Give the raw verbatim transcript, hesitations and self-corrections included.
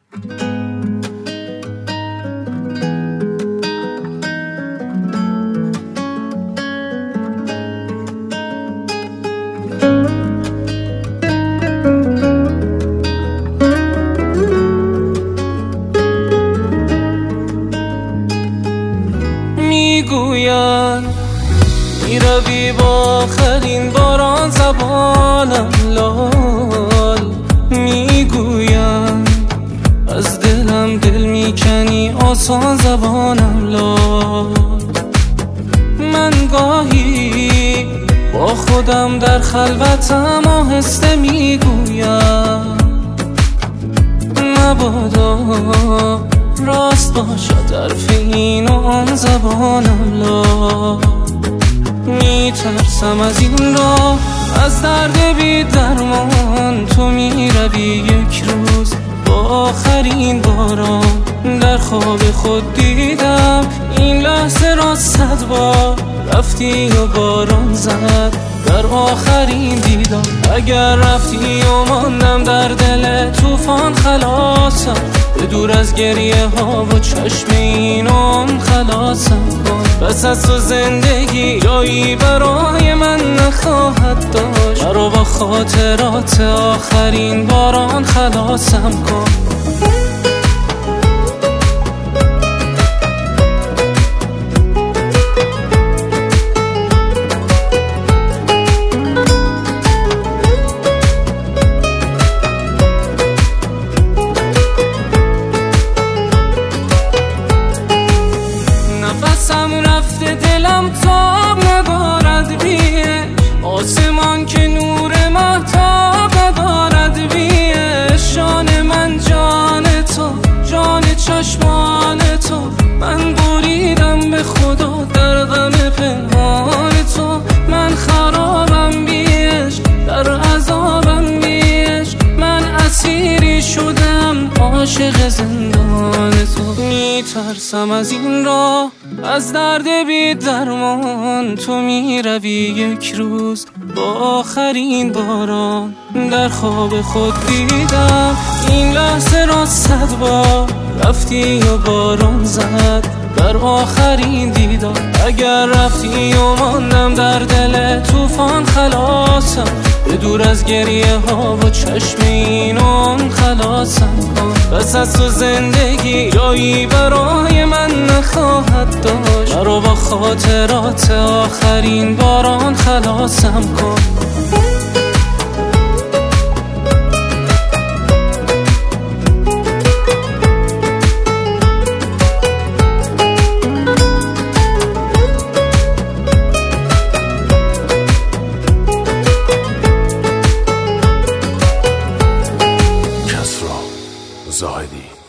میگویم میروی با آخرین باران زبانم لال، میگویم از دلم دل میکنی آسان زبانم لال. من گاهی با خودم در خلوتم آهسته میگویم مبادا راست باشد حرف این و آن زبانم لا. میترسم از این راه، از درد بی درمان تو میروی یک روز با آخرین باران. در خواب خود دیدم این لحظه را صد بار، رفتی و باران زد در آخرین دیدم. اگر رفتی و ماندم در دل طوفان خلاصم، به دور از گریه ها و چشم اینم خلاصم کن. بس از تو زندگی جایی برای من نخواهد داشت، مرا با خاطرات آخرین باران خلاصم کن. نفسم رفته دلم تاب ندارد بیه، آسمان که نور مهتاب ندارد بیه. شان من جان تو، جان چشمان تو، من بریدم به خدا در غم پنهان تو. من خرابم بیش در عذابم بیش، من اسیری شدم عاشق زندان تو. میترسم از این راه، از درد بی درمان تو میروی یک روز با آخرین باران. در خواب خود دیدم این لحظه را صد بار، رفتی و باران زد در آخرین دیدار. اگر رفتی و ماندم در دل طوفان خلاصم، به دور از گریه ها و چشم اینم خلاصم کن. بس از تو زندگی جایی برای من نخواهد داشت، مرا با خاطرات آخرین باران خلاصم کن. زاهدی